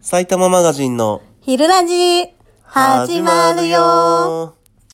埼玉マガジンの昼ラジ始まるよ。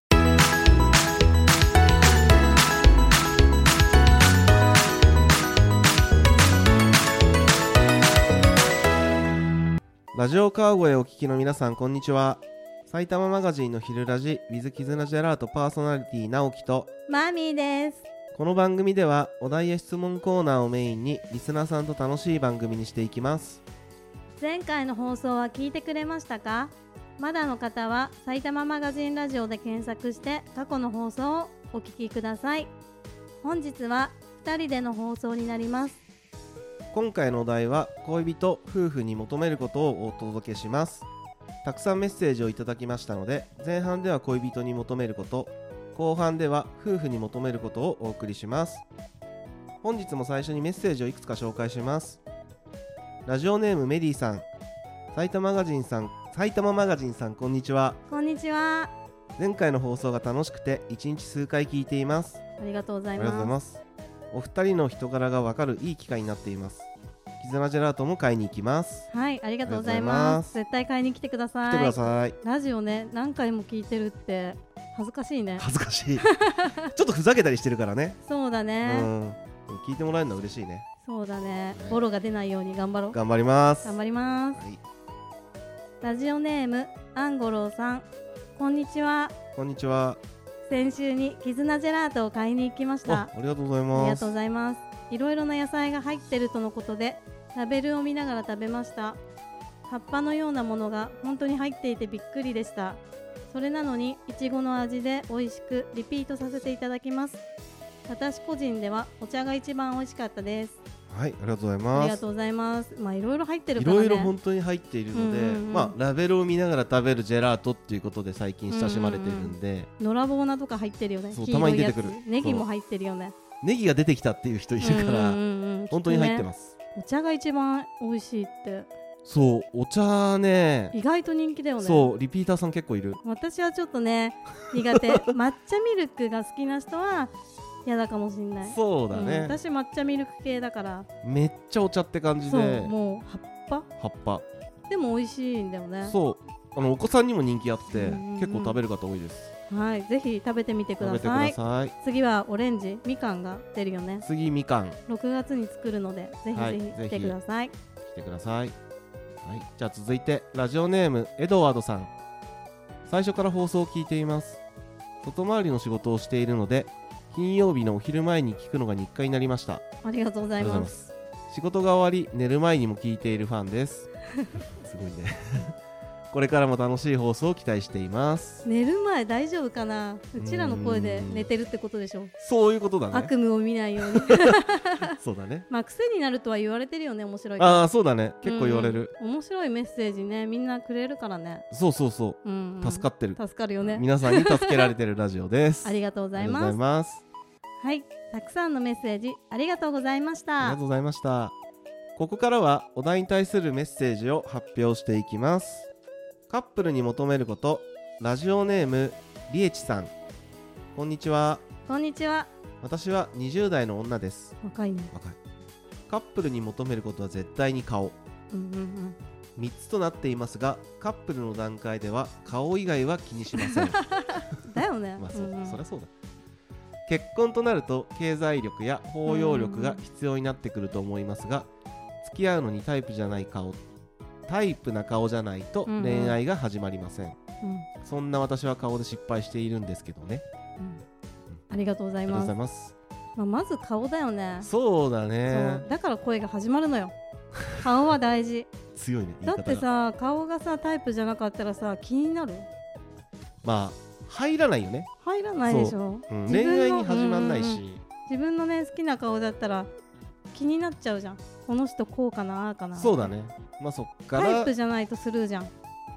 ラジオ川越お聞きの皆さん、こんにちは。埼玉マガジンの昼ラジ with 絆ジェラートパーソナリティ直樹とマミーです。 この番組ではお題や質問コーナーをメインにリスナーさんと楽しい番組にしていきます。 前回の放送は聞いてくれましたか？まだの方は埼玉マガジンラジオで検索して過去の放送をお聞きください。本日は2人での放送になります。 今回のお題は恋人夫婦に求めることをお届けします。たくさんメッセージをいただきましたので、前半では恋人に求めること、後半では夫婦に求めることをお送りします。本日も最初にメッセージをいくつか紹介します。ラジオネームメリーさん、埼玉マガジンさんこんにちは。 こんにちは。 前回の放送が楽しくて1日数回聞いています。 ありがとうございありがとうございま。 ますす。お二人の人柄がわかるいい機会になっています。絆ジェラートも買いに行きます。 はい、ありがとうございます。絶対買いに来てください。 来てください。 ラジオね、何回も聞いてるって恥ずかしいね。 恥ずかしいちょっとふざけたりしてるからね。 そうだね、 聞いてもらえるのは嬉しいね。 そうだね、ボロが出ないように頑張ろう。 頑張ります。 頑張ります、 はい、 ラジオネームアンゴローさん、こんにちは。 こんにちは。 先週に絆ジェラートを買いに行きました。 ありがとうございあります。 がとうございます。いろいろな野菜が入ってるとのことでラベルを見ながら食べました。葉っぱのようなものが本当に入っていてびっくりでした。それなのにいちごの味で美味しくリピートさせていただきます。私個人ではお茶が一番美味しかったです。 はい、ありがとうございます。 ありがとうございます。いろいろ入ってるからね。 いろいろ本当に入っているので、ラベルを見ながら食べるジェラートっていうことで最近親しまれてるんで、 野良ボーナとか入ってるよね。 そう、たまに出てくる。 ネギも入ってるよね。 ネギが出てきたっていう人いるから、本当に入ってます。 お茶が一番美味しいって。 そう、お茶ね、 意外と人気だよね。 そう、リピーターさん結構いる。 私はちょっとね苦手抹茶ミルクが好きな人は嫌だかもしれない。 そうだね、 私抹茶ミルク系だからめっちゃお茶って感じで。 そう、もう葉っぱでも美味しいんだよね。 そう、お子さんにも人気あって、結構食べる方多いです。 はい、ぜひ食べてみてください。 食べてください。 次はオレンジ、みかんが出るよね。 次みかん 6月に作るのでぜひぜひ来てください。 来てください。はい、じゃあ続いてラジオネームエドワードさん、最初から放送を聞いています。外回りの仕事をしているので金曜日のお昼前に聞くのが日課になりました。 ありがとうございます。 仕事が終わり寝る前にも聞いているファンですすごいねこれからも楽しい放送を期待しています。 寝る前大丈夫かな。うちらの声で寝てるってことでしょ。 そういうことだね。 悪夢を見ないようにそうだね。 癖になるとは言われてるよね。面白い。 ああ、そうだね、結構言われる。 面白いメッセージね、みんなくれるからね。 そう、助かってる。 助かるよね。 皆さんに助けられてるラジオですありがとうございます。 ありがとうございます。 はい、たくさんのメッセージありがとうございました。 ありがとうございました。ここからはお題に対するメッセージを発表していきます。カップルに求めること、ラジオネームリエチさん、こんにちは。 こんにちは。 私は20代の女です。 若いね。 若い。カップルに求めることは絶対に顔、3つとなっていますが、カップルの段階では顔以外は気にしませんだよね。 そりゃそうだ。結婚となると経済力や包容力が必要になってくると思いますが、付き合うのにタイプな顔じゃないと恋愛が始まりません。そんな私は顔で失敗しているんですけどね。 ありがとうございます。まず顔だよね。 そうだね。 だから声が始まるのよ。顔は大事強いね。 だってさ、顔がさタイプじゃなかったらさ気になる。 入らないよね。 入らないでしょ。 恋愛に始まんないし、 自分のね好きな顔だったら気になっちゃうじゃん。この人こうかなあかな。 そうだね。そっからタイプじゃないとスルーじゃん。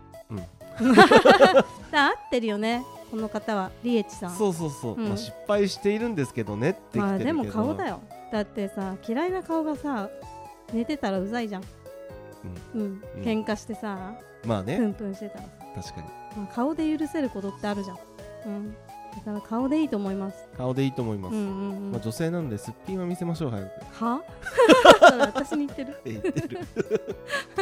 合ってるよね、この方は。リエチさん。 そう、失敗しているんですけどねって言ってるけど、 でも顔だよ。だってさ、嫌いな顔がさ寝てたらうざいじゃん。喧嘩してさ、プンプンしてたら確かに、 顔で許せることってあるじゃん。だから顔でいいと思います。 顔でいいと思います。女性なんですっぴんは見せましょう。早く。 はそれ私に言ってる言ってるじ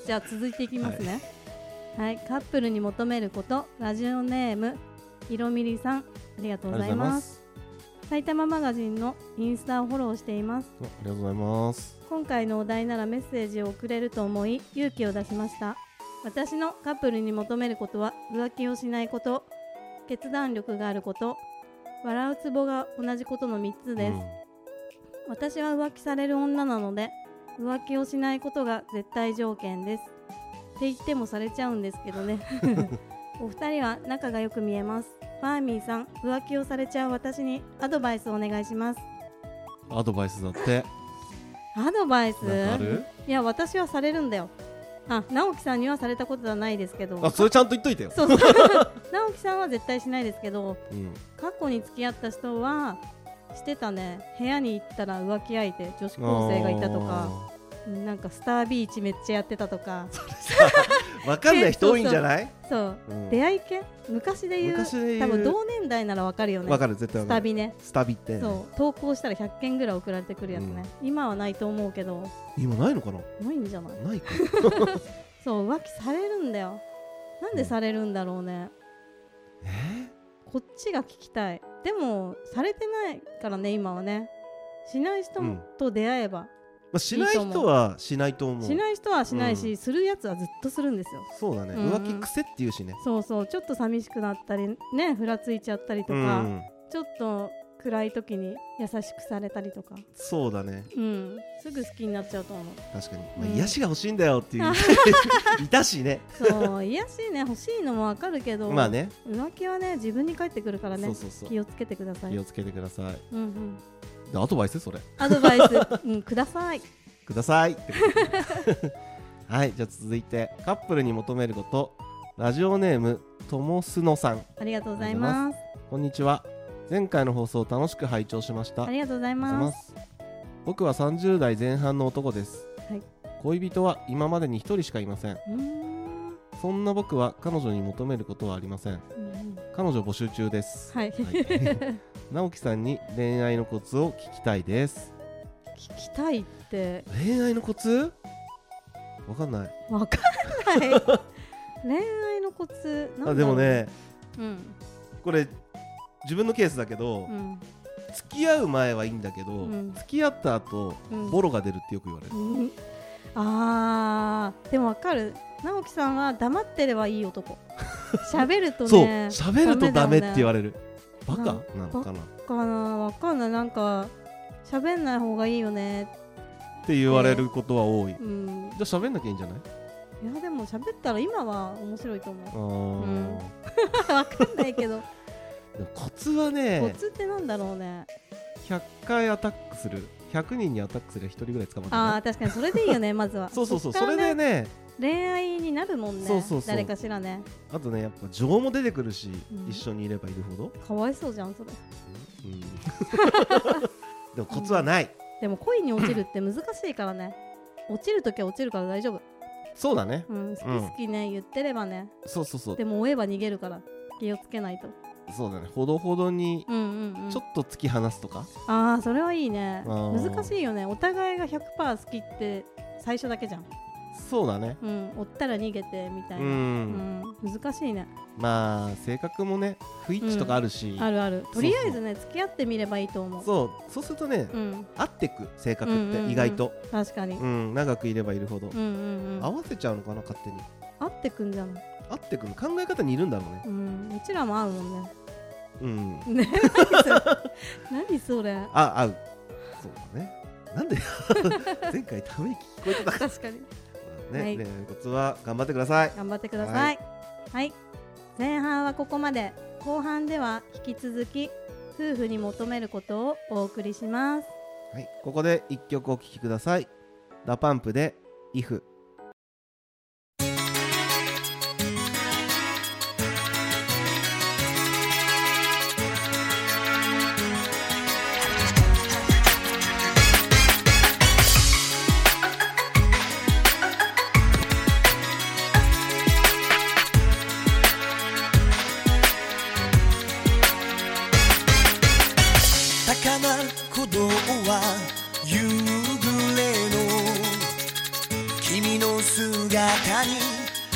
じゃあ続いていきますね。はい、カップルに求めること、ラジオネームひろみりさん、ありがとうございます。埼玉マガジンのインスタをフォローしています。 ありがとうございます。 今回のお題ならメッセージを送れると思い勇気を出しました。私のカップルに求めることは浮気をしないこと、決断力があること、笑うツボが同じことの3つです。私は浮気される女なので浮気をしないことが絶対条件ですって言ってもされちゃうんですけどねお二人は仲がよく見えます。ファーミーさん、浮気をされちゃう私にアドバイスをお願いします。 アドバイスだって。 アドバイス？ なんかある？ いや、私はされるんだよ。直樹さんにはされたことはないですけど。 それちゃんと言っといてよ。 そう直樹さんは絶対しないですけど、過去に付き合った人はしてたね。部屋に行ったら浮気相手、女子高生がいたとか、なんかスタービーチめっちゃやってたとか。 それさ、分かんない人多いんじゃない？ そう、出会い系？昔で言う多分同年代なら分かるよね。 分かる、絶対分かる。 スタビね。 スタビって、 そう投稿したら100件ぐらい送られてくるやつね。今はないと思うけど。 今ないのかな？ ないんじゃない？ ないかそう、浮気されるんだよ。なんでされるんだろうね。こっちが聞きたい。でもされてないからね、今はね。しない人と出会えば、 しない人はしないと思う。 しない人はしないし、するやつはずっとするんですよ。 そうだね、浮気癖っていうしね。 そうそう、ちょっと寂しくなったりね、ふらついちゃったりとか、ちょっと暗い時に優しくされたりとか。 そうだね、 すぐ好きになっちゃうと思う。 確かに、癒しが欲しいんだよっていういたしね。 そう、癒しね、欲しいのもわかるけど、 まあね、 浮気はね、自分に返ってくるからね。気をつけてください。 気をつけてください。アドバイス？それアドバイス、くださいくださいってはい、じゃあ続いてカップルに求めること、ラジオネームともすのさん、 ありがとうございます。 こんにちは。前回の放送を楽しく拝聴しました。 ありがとうございます。 僕は30代前半の男です、 はい、 恋人は今までに1人しかいません。そんな僕は彼女に求めることはありません。彼女募集中です。はい、直樹さんに恋愛のコツを聞きたいです。 聞きたいって、 恋愛のコツ？わかんない。 わかんない恋愛のコツなんだろう。 でもね、これ自分のケースだけど、付き合う前はいいんだけど、付き合った後、ボロが出るってよく言われる。 でもわかる。直樹さんは黙ってればいい男。喋るとね、 そう、喋るとダメって言われる。バカなのかな。 わかんない。なんか喋んない方がいいよねって言われることは多い。じゃあ喋んなきゃいいんじゃない？ いや、でも喋ったら今は面白いと思う。わかんないけど。 コツはね、 コツってなんだろうね。 100回アタックする、100人にアタックする1人ぐらい捕まって、 確かにそれでいいよねまずは。 そう、それでね、 恋愛になるもんね。誰かしらね。あとね、やっぱ情も出てくるし、一緒にいればいるほどかわいそうじゃんそれ。 でもコツはない。 でも恋に落ちるって難しいからね。落ちるときは落ちるから大丈夫。そうだね、好き好きね、言ってればね。そうでも追えば逃げるから気をつけないと。そうだね、ほどほどにちょっと突き放すとか。それはいいね。難しいよね。お互いが 100% 好きって最初だけじゃん。そうだね、追ったら逃げてみたいな。難しいね。まあ性格もね、不一致とかあるし、あるある。とりあえずね、付き合ってみればいいと思う。そうするとね、合ってく性格って意外と。確かに。長くいればいるほど合わせちゃうのかな、勝手に。合ってくんじゃない。合ってくん、考え方にいるんだろうね。うちらも合うもんね。何それ。合う。そうだね。なんで前回ため息聞こえてた。確かにね。恋愛コツは頑張ってください。頑張ってください。はい、前半はここまで。後半では引き続き夫婦に求めることをお送りします。はい、ここで1曲お聴きください。ダパンプで If。君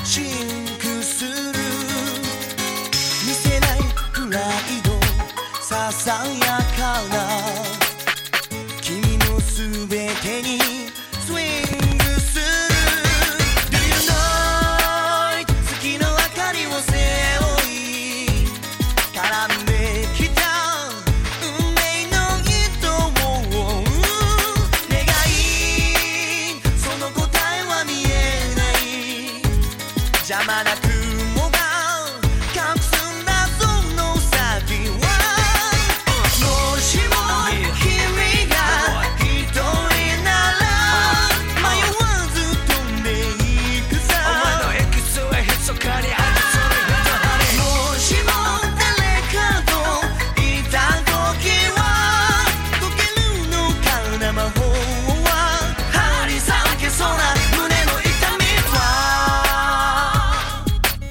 シンクする見せないプライドささやかな君のすべてにスイングする Do you know 月の明かりを背負い絡んできた運命の糸を願いその答えは見えない邪魔な雲が隠すんだその先はもしも君が一人なら迷わず飛んでいくさお前のエキスは密かにあるそれもしも誰かといた時は溶けるのかな魔法は張り裂けそうな胸の痛みは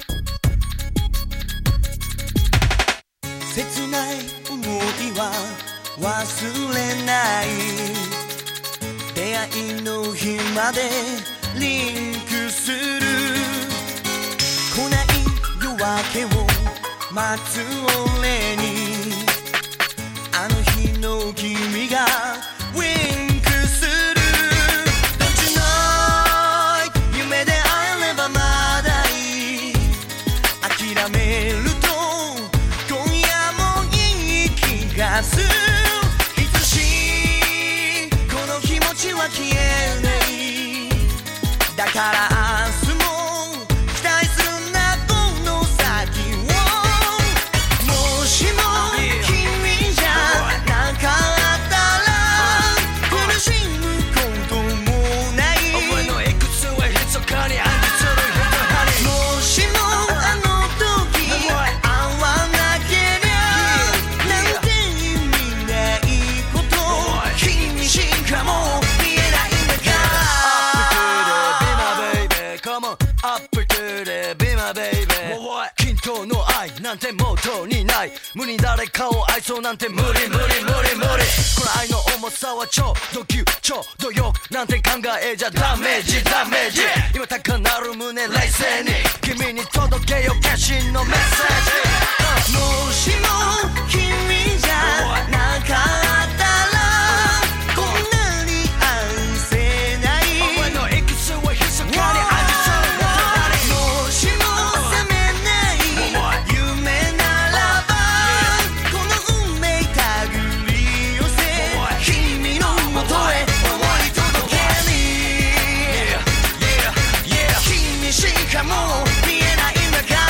切ない思いは忘れない出会いの日までリンクする来ない夜明けを待つ俺にあの日の君がウィンクする Don't you know 夢で会えればまだいい諦めると今夜もいい気がするいつしこの気持ちは消えないだから明日も期待するんだこの先をもしも君じゃなかったら苦しむこともないお前のいくつは密かに暗示するもしもあの時会わなけりゃなんて意味ないこと君しかもう見えないんだから Up to the be my baby 均等の愛なんて元にない無に誰かを愛そうなんて無理無理無理無理この愛の重さはちょうど急ちょうどよくなんて考えじゃダメージダメージ今高鳴る胸冷静に君に届けよ決心のメッセージもしも君じゃなかったらこんなに愛せないお前のいくつは密かに愛じするもしも覚めない夢ならばこの運命手繰り寄せ君の元へ思い届けに君しかもう見えないんだから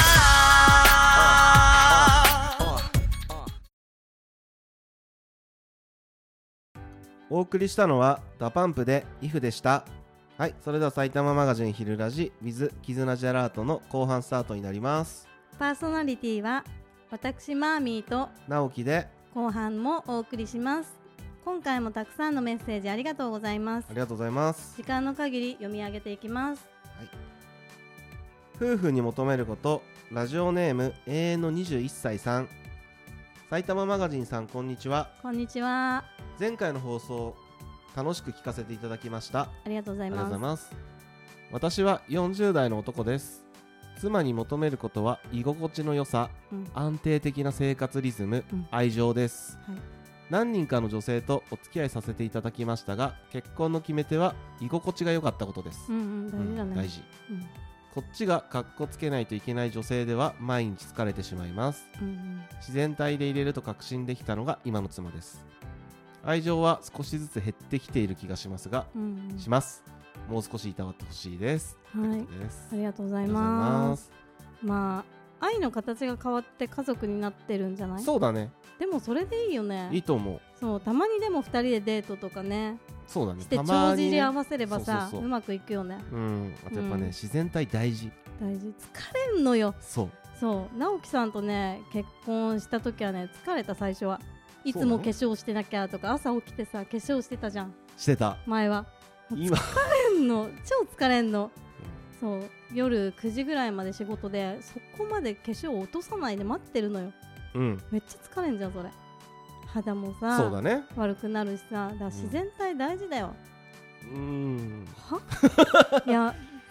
お送りしたのはダパンプで IF でした。はい、それでは埼玉マガジン昼ラジ with キズナジャラートの後半スタートになります。 パーソナリティは私マーミーと直樹で後半もお送りします。今回もたくさんのメッセージありがとうございます。 ありがとうございます。 時間の限り読み上げていきます。 はい、夫婦に求めること、ラジオネーム永遠の21歳さん。埼玉マガジンさん、こんにちは。 こんにちは。 前回の放送楽しく聞かせていただきました。 ありがとうございありがとうございまます。私は40代の男です。妻に求めることは居心地の良さ、安定的な生活リズム、愛情です、はい。何人かの女性とお付き合いさせていただきましたが、結婚の決め手は居心地が良かったことです。 大事だね。 大事、こっちがかっこつけないといけない女性では毎日疲れてしまいます、自然体で入れると確信できたのが今の妻です。愛情は少しずつ減ってきている気がしますが、します。もう少しいたわってほしいです。 はい、ありがとうございます。まあ愛の形が変わって家族になってるんじゃない？ そうだね。 でもそれでいいよね。 いいと思う。 そう、たまにでも2人でデートとかね、 そうだね、 して帳尻合わせればさ、うまくいくよね。 あとやっぱね、自然体大事。 大事。疲れんのよ。 そう直樹さんとね結婚した時はね疲れた。最初はいつも化粧してなきゃとか、朝起きてさ化粧してたじゃん。 してた。 前は今疲れんの、超疲れんの。そう、夜9時ぐらいまで仕事で、そこまで化粧を落とさないで待ってるのよ。めっちゃ疲れんじゃんそれ。肌もさ、 そうだね、 悪くなるしさ、だから自然体大事だよ。 はいや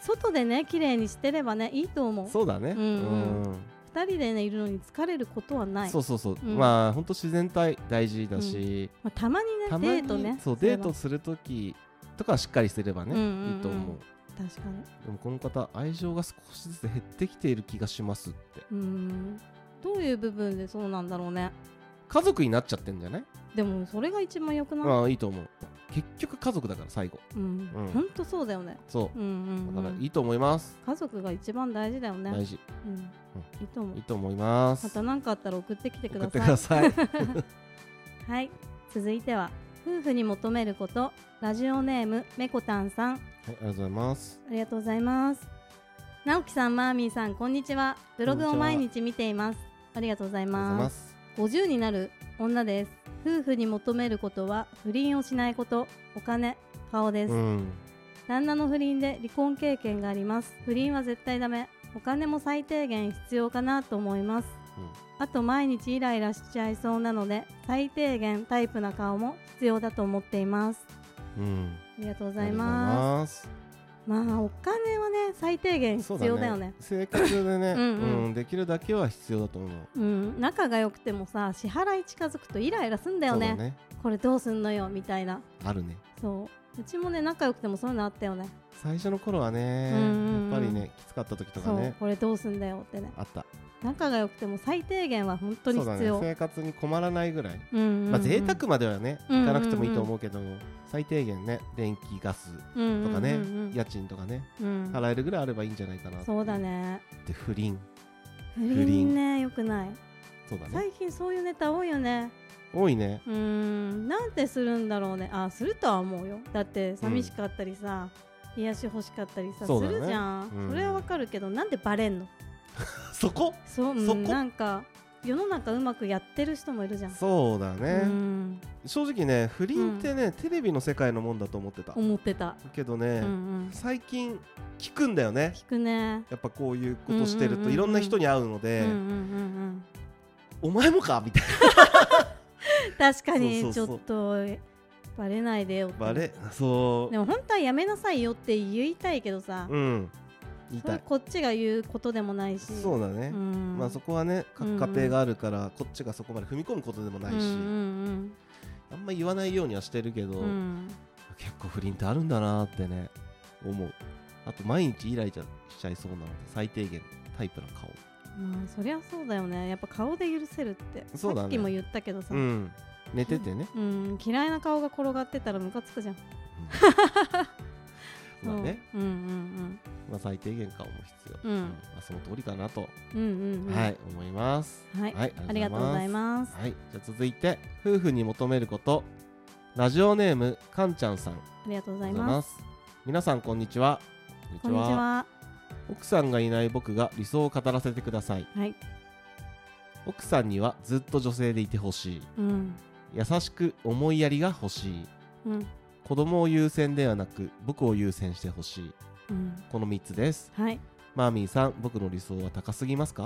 外でね綺麗にしてればねいいと思う。 そうだね。 うんうん2人でねいるのに疲れることはない。 そうそうそう、 うんまあ本当自然体大事だし、 まあ、たまにねたまにデートねそうデートするときとかはしっかりすればね、 うんうんうんいいと思う。 確かに。 でもこの方愛情が少しずつ減ってきている気がしますって。 どういう部分でそうなんだろうね。 家族になっちゃってんじゃない？ でもそれが一番良くない？ まあいいと思う。結局家族だから最後。 ほんとそうだよね。 そう、 うんうんうん、 だからいいと思います。 家族が一番大事だよね。 大事、 いいと思う。 いいと思います。 また何かあったら送ってきてください。 送ってくださいはい、続いては夫婦に求めること、ラジオネームめこたんさん、 はい、ありがとうございます。 ありがとうございます。直樹さん、マーミーさん、こんにちは。ブログを毎日見ています。ありがとうございます。50になる女です。夫婦に求めることは不倫をしないこと、お金、顔です、旦那の不倫で離婚経験があります。不倫は絶対ダメ。お金も最低限必要かなと思います、あと毎日イライラしちゃいそうなので最低限タイプな顔も必要だと思っています、ありがとうございます。まあお金はね最低限必要だよね。 生活でねできるだけは必要だと思う。 仲が良くてもさ支払い近づくとイライラすんだよね。これどうすんのよみたいな。 あるね。 そううちもね仲良くてもそういうのあったよね。 最初の頃はねやっぱりねきつかった時とかね、 これどうすんだよってねあった。 仲が良くても最低限は本当に必要。そうだね、 生活に困らないぐらい、まあ贅沢まではねいかなくてもいいと思うけど、最低限ね電気ガスとかね、家賃とかね、払えるぐらいあればいいんじゃないかな。 そうだね。 で不倫ねよくない。そうだね。最近そういうネタ多いよね。 多いね。 なんてするんだろうね。するとは思うよ。だって寂しかったりさ、癒し欲しかったりさ、するじゃん。それはわかるけどなんでバレんの？ そこなんか世の中うまくやってる人もいるじゃん。そうだね。正直ね不倫ってね、テレビの世界のもんだと思ってたけどね、最近聞くんだよね。聞くね。やっぱこういうことしてるといろんな人に会うので、お前もかみたいな確かにちょっとバレないでよって。そうでも本当はやめなさいよって言いたいけどさ、それこっちが言うことでもないし。そうだね、まあそこはね各家庭があるからこっちがそこまで踏み込むことでもないし、あんま言わないようにはしてるけど、結構不倫ってあるんだなってね思う。あと毎日イライラしちゃいそうなので最低限タイプな顔。そりゃそうだよね。やっぱ顔で許せるって、さっきも言ったけどさ、寝ててね、嫌いな顔が転がってたらムカつくじゃん。まあね、まあ最低限顔も必要、まあその通りかなと、はい思います。はい、ありがとうございます。はい、じゃあ続いて夫婦に求めること、ラジオネームかんちゃんさん、ありがとうございます。皆さんこんにちは。こんにちは。奥さんがいない僕が理想を語らせてください。はい、奥さんにはずっと女性でいてほしい、優しく思いやりが欲しい、子供を優先ではなく僕を優先してほしい、この3つです。はい、マーミーさん、僕の理想は高すぎますか？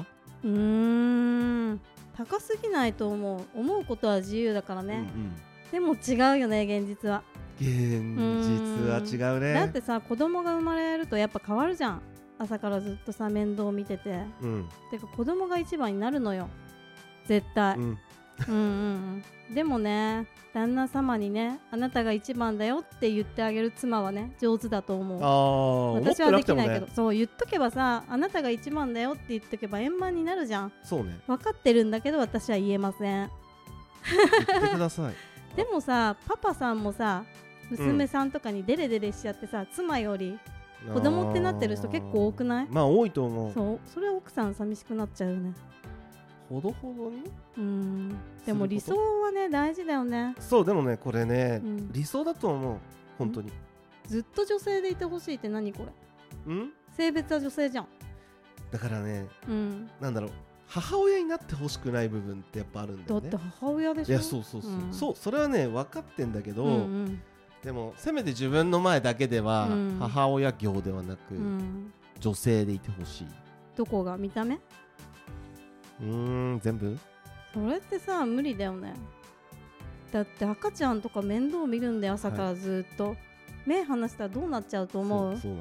高すぎないと思うことは自由だからね、でも違うよね現実は。現実は違うね。だってさ子供が生まれるとやっぱ変わるじゃん。朝からずっとさ面倒見てて、てか子供が一番になるのよ絶対。でもね旦那様にねあなたが一番だよって言ってあげる妻はね上手だと思う。私はできないけど、そう言っとけばさあなたが一番だよって言っとけば円満になるじゃん。そうね、分かってるんだけど私は言えません。言ってください。でもさパパさんもさ娘さんとかにデレデレしちゃってさ、妻より子供ってなってる人結構多くない？まあ多いと思う。それは奥さん寂しくなっちゃうよね。ほどほどに。でも理想はね大事だよね。そうでもねこれね、理想だと思う本当に。ずっと女性でいてほしいって何これ？性別は女性じゃん。だからね、なんだろう、母親になってほしくない部分ってやっぱあるんだよね。だって母親でしょ。いやそうそれはね分かってんだけど、でもせめて自分の前だけでは母親業ではなく、女性でいてほしい。どこが？見た目？全部？それってさ無理だよね。だって赤ちゃんとか面倒見るんで朝からずっと、目離したらどうなっちゃうと思う？そうだね。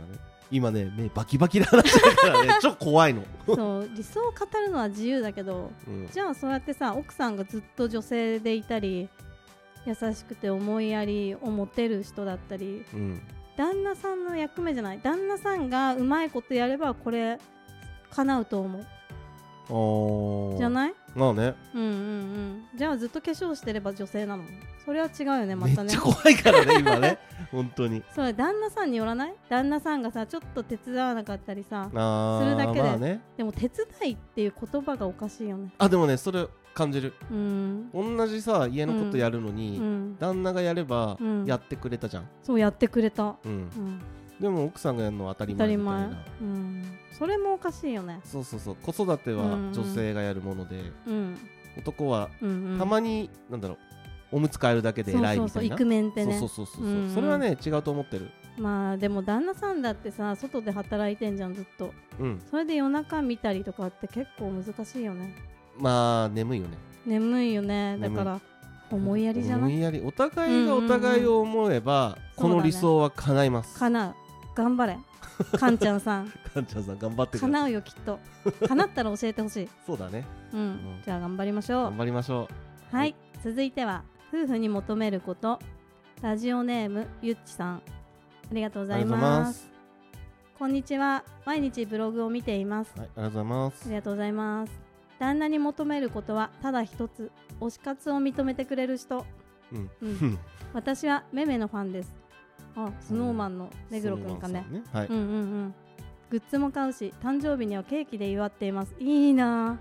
今ね目バキバキで話してるからねちょっと怖いのそう理想を語るのは自由だけど、じゃあそうやってさ奥さんがずっと女性でいたり優しくて思いやりを持てる人だったり、旦那さんの役目じゃない、旦那さんがうまいことやればこれ叶うと思うじゃない？ まあね、 じゃあずっと化粧してれば女性なの？それは違うよね。またねめっちゃ怖いからね今ね本当にそれ旦那さんによらない？旦那さんがさちょっと手伝わなかったりさするだけで、 まあね、 でも手伝いっていう言葉がおかしいよね。 でもねそれ感じる。同じさ家のことやるのに、旦那がやればやってくれたじゃん。 そうやってくれた、 でも奥さんがやるのは当たり前みたいな。 それもおかしいよね。 そう子育ては女性がやるもので、男はたまになんだろうおむつ替えるだけで偉いみたいな。 イクメンってね。 それはね違うと思ってる。 まあでも旦那さんだってさ外で働いてんじゃんずっと、それで夜中見たりとかって結構難しいよね。 まあ眠いよね。 眠いよね。だから思いやりじゃない？ 思いやり、お互いがお互いを思えば、この理想は叶います。 叶う。頑張れかんちゃんさんかんちゃんさん頑張ってください。 叶うよきっと。叶ったら教えてほしいそうだね。 じゃあ頑張りましょう。 頑張りましょう。はい、続いては夫婦に求めること。ラジオネームゆっちさん、ありがとうございます。こんにちは。毎日ブログを見ています。 はい、ありがとうございます。 ありがとうございます。旦那に求めることはただ一つ、推し活を認めてくれる人。私はめめのファンです。スノーマンの目黒くんかね。グッズも買うし、誕生日にはケーキで祝っています。いいな。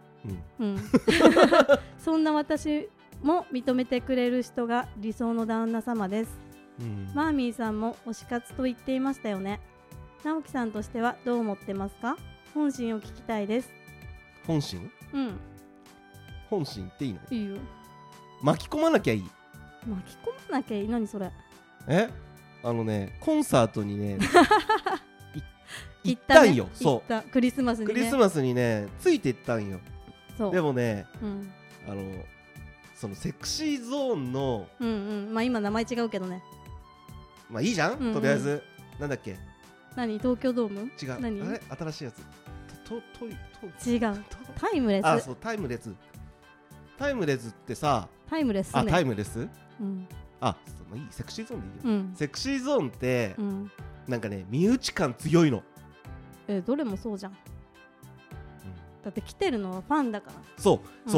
そんな私も認めてくれる人が理想の旦那様です。マーミーさんも推し活と言っていましたよね。直樹さんとしてはどう思ってますか？本心を聞きたいです。 本心？本心っていいの？ いいよ。 巻き込まなきゃいい。 巻き込まなきゃいい。何それ？ コンサートにね行ったんよ。そうクリスマスにね。 クリスマスにねついて行ったんよ。でもね、そのセクシーゾーンのまあ今名前違うけどね。 まあいいじゃん、とりあえず。なんだっけ？ 何？東京ドーム？ 違う。 何？ あれ？新しいやつ。 違う。タイムレス。 そう、タイムレス。タイムレスってさ、 タイムレスね。 タイムレス？いい、セクシーゾーンでいいよ。セクシーゾーンってなんかね、身内感強いの。 どれもそうじゃん。だって来てるのはファンだから。そう、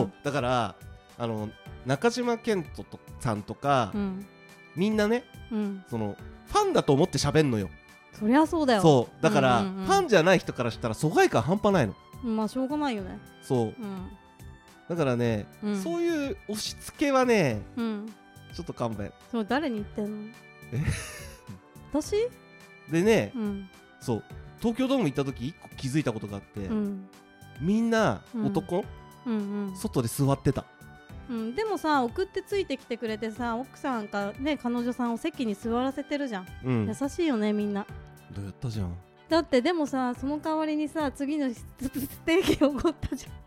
だから中島健人さんとか、みんなね、そのファンだと思って喋んのよ。 そりゃそうだよ。 そうだから、ファンじゃない人からしたら疎外感半端ないの。 まあしょうがないよね。 そう、だからね、そういう押し付けはね、ちょっと勘弁。 そう、誰に言ってんの？私？ でね、そう東京ドーム行った時1個気づいたことがあって、みんな男、外で座ってた。 でもさ、送ってついてきてくれてさ、奥さんかね、彼女さんを席に座らせてるじゃん。優しいよね、みんな。 どうやったじゃん。 だってでもさ、その代わりにさ、次のステーキおごったじゃん。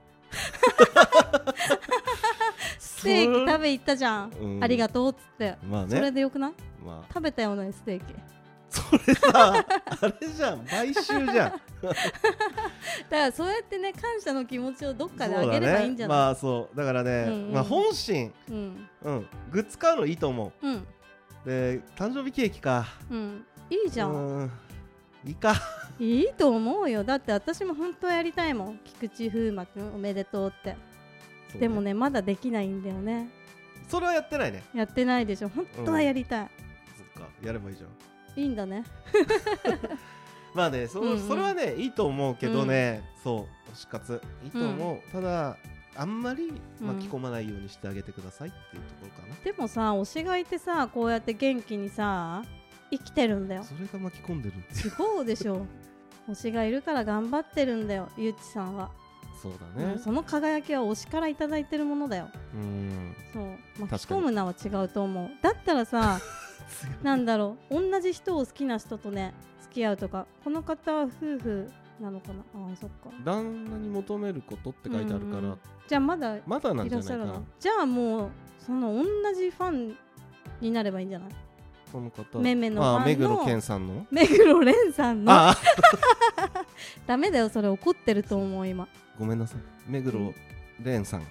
ステーキ食べ行ったじゃん、ありがとうっつって、それでよくない？食べたよね、ステーキ。 それさあれじゃん、買収じゃん。だからそうやってね、感謝の気持ちをどっかであげればいいんじゃない？ まあそうだからね、本心、グッズ買うのいいと思う。で誕生日ケーキか、 いいじゃん。 いいか。 いいと思うよ。だって私も本当はやりたいもん。菊池風磨くんおめでとうって。でもね、まだできないんだよね。 それはやってないね。 やってないでしょ。本当はやりたい。 そっか、やればいいじゃん。 いいんだね。 まあね、それはねいいと思うけどね、そう推し活いいと思う。ただあんまり巻き込まないようにしてあげてくださいっていうところかな。 でもさ、推しがいてさ、こうやって元気にさ生きてるんだよ。 それが巻き込んでるんで。 そうでしょ。推しがいるから頑張ってるんだよ、ゆっちさんは。 そうだね、 その輝きは推しからいただいてるものだよ。そう、巻き込むのは違うと思う。だったらさなんだろう、同じ人を好きな人とね付き合うとか。この方は夫婦なのかな。そっか。 旦那に求めることって書いてあるから、 じゃあまだなんじゃないかな。 じゃあもうその同じファンになればいいんじゃない？ この方めめのファンの目黒健さんの目黒蓮さんのあダメだよ、それ怒ってると思う今。 ごめんなさい、目黒蓮さん、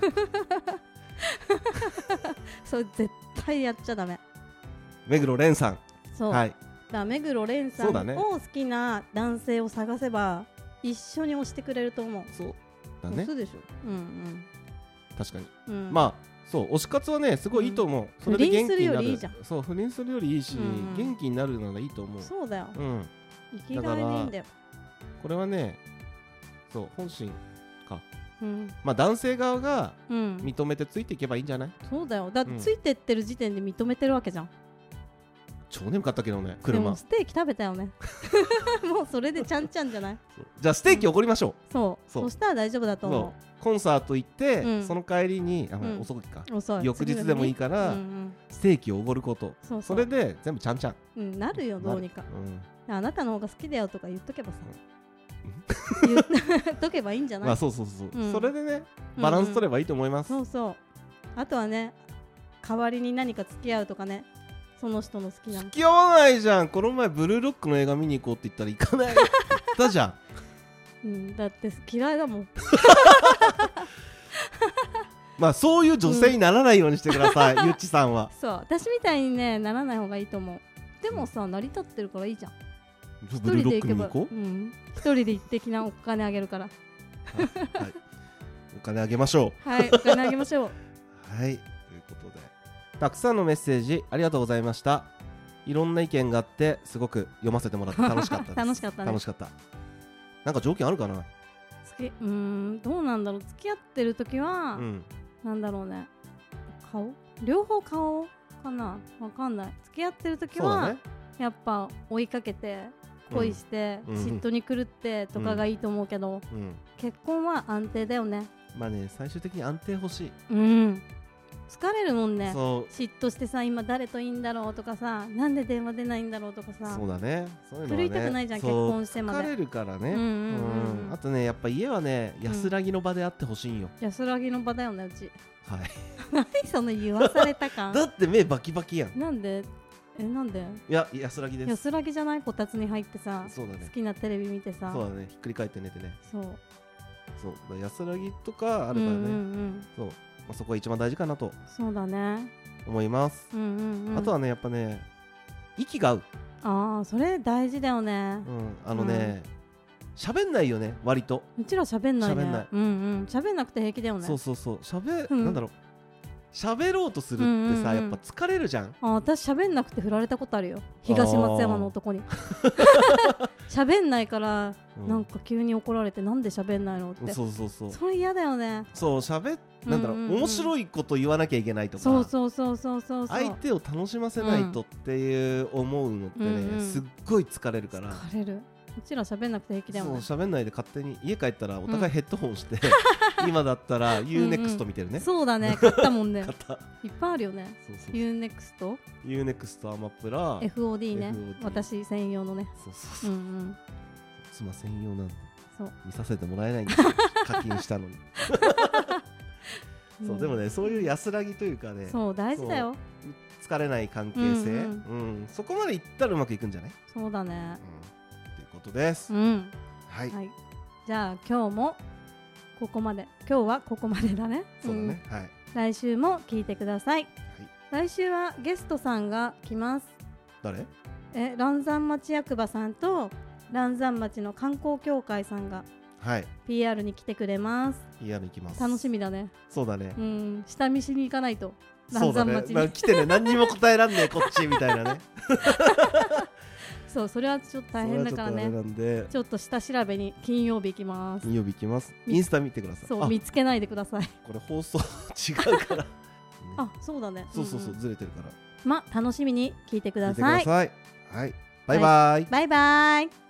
それ絶対やっちゃダメ。 目黒蓮さん、 そう、 はい、 だから目黒蓮さんそうだねを好きな男性を探せば一緒に押してくれると思う。 そうだね、 そうでしょ。うん確かに、 うん、うん、 まあそう推し活はねすごいいいと思う、それで元気になる。 不倫するよりいいじゃん。 そう不倫するよりいいし、 うん元気になるならいいと思う。 そうだよ、 うん生きがいでいいんだよ。 これはねそう本心か、 うんまあ男性側がうん、 認めてついていけばいいんじゃない？ そうだよ。だってついてってる時点で認めてるわけじゃん。 超眠かったけどねで車もステーキ食べたよねもうそれでちゃんちゃんじゃない？ そうじゃあステーキおごりましょそうそうそしたら大丈夫だと思う。コンサート行って、 うんその帰りにうん遅くか、 う。遅い。 翌日でもいいから、 うんうん、 ステーキをおごること、 そうそれで全部ちゃんちゃんうん、なるよどうにか。 うんあなたの方が好きだよとか言っとけばさ、 うん言っとけばいいんじゃない？ まあそうそうそう、 うんそれでねバランス取ればいいと思います、 そうそう。あとはね、代わりに何か付き合うとかね、その人の好きなの。 付き合わないじゃん。この前ブルーロックの映画見に行こうって言ったら行かないって言ったじゃんうん、だって嫌いだもん。 まあそういう女性にならないようにしてください、ゆっちさんは。 そう、私みたいにねならない方がいいと思う。でもさ、成り立ってるからいいじゃん。一ブルーロッ人で行けば、 クに行こう、 うん、一人で行ってきな、お金あげるから。 はい、お金あげましょはい、お金あげましょう。 う。はい、ということでたくさんのメッセージありがとうございました。いろんな意見があってすごく読ませてもらって楽しかったです楽しかったね。 楽しかった。なんか条件あるかな？ どうなんだろう。付き合ってる時は、 うんなんだろうね、顔両方顔かな、わかんない。付き合ってる時は、 そうだね、 やっぱ追いかけて恋して、 うん嫉妬に狂ってとかがいいと思うけど、 うん、 結婚は安定だよね。 まあね最終的に安定欲しい、 うん疲れるもんね。 そ嫉妬してさ、今誰といいんだろうとかさ、なんで電話出ないんだろうとかうさ、 そうだね、そういうのはね狂いたくないじゃん、結そう婚してまで。 疲れるからね、 うんうんうんあとねやっぱ家はね安らぎの場であってほしいんよ、 安らぎの場だよね、うち。 はい何その言わされた感だって目バキバキやん。 なんでなんでいや安らぎです。 安らぎじゃない？こたつに入ってさ、 そうだね好きなテレビ見てさ。 そうだね、ひっくり返って寝てね。 そうそうだから安らぎとかあるからね、 うんうんうん、 そう、まあ、そこが一番大事かなとそうだね、 思います、 うんうんうん、 あとはねやっぱね息が合う、 ああそれ大事だよね。 あのね喋、んないよね割と。 うちら喋んないね。 喋んない、 うんうん喋んなくて平気だよね。 そうそうそううんなんだろう喋ろうとするってさ、やっぱ疲れるじゃん。 私喋んなくて振られたことあるよ、東松山の男に喋んないから、なんか急に怒られて、なんで喋んないのって。 そうそうそう、 それ嫌だよね。 そうなんだろう、面白いこと言わなきゃいけないとか、 そう相手を楽しませないとっていう思うのってね、すっごい疲れるから。 疲れる。うちら喋んなくて平気だよね。 そう喋んないで勝手に家帰ったらお互いヘッドホンして、今だったら UNEXT 見てるね。 そうだね、買ったもんね。 買ったいっぱいあるよね。 そうそう UNEXT、 アマプラ、 FOD ね、 FOD 私専用のね。 そうそうそう、 うんうん。 妻専用なんでそう見させてもらえないんですよ課金したのにそうでもね、そういう安らぎというかね、 そう大事だよ。 疲れない関係性、そこまでいったらうまくいくんじゃない？ そうだね、 ということです、はい、 じゃあ今日もここまで、今日はここまでだね。 そうだね、はい、 来週も聞いてください。来週はゲストさんが来ます。 誰？ 嵐山町役場さんと嵐山町の観光協会さんがはい、 PR に来てくれます。 PR 行きます。 楽しみだね。 そうだね。 下見しに行かないと。 そうだね。来てね、何にも答えらんねえこっちみたいなね。 そう、それはちょっと大変だからね。ちょっと下調べに金曜日行きます。 金曜日行きます。インスタ見てください。 そう、見つけないでください。 これ放送違うから。 あ、そうだね。 そうずれてるから。 ま、楽しみに聞いてください。 はい。バイバイ。 バイバイ。